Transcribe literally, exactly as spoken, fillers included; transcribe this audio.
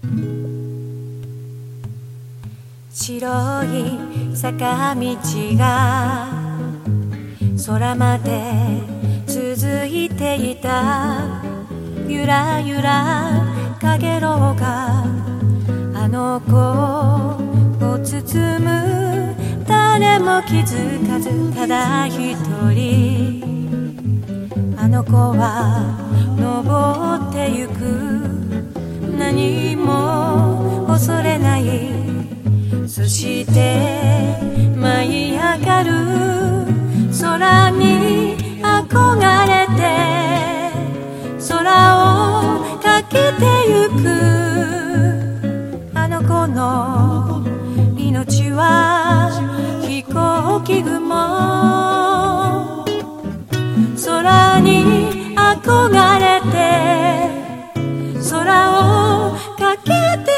白い坂道が空まで続いていた。ゆらゆらかげろうがあの子を包む。誰も気づかずただ一人あの子は登ってゆく。何も恐れない。そして舞い上がる空に憧れて空をかけてゆく。あの子の命は飛行機雲。空に憧れて空をかけて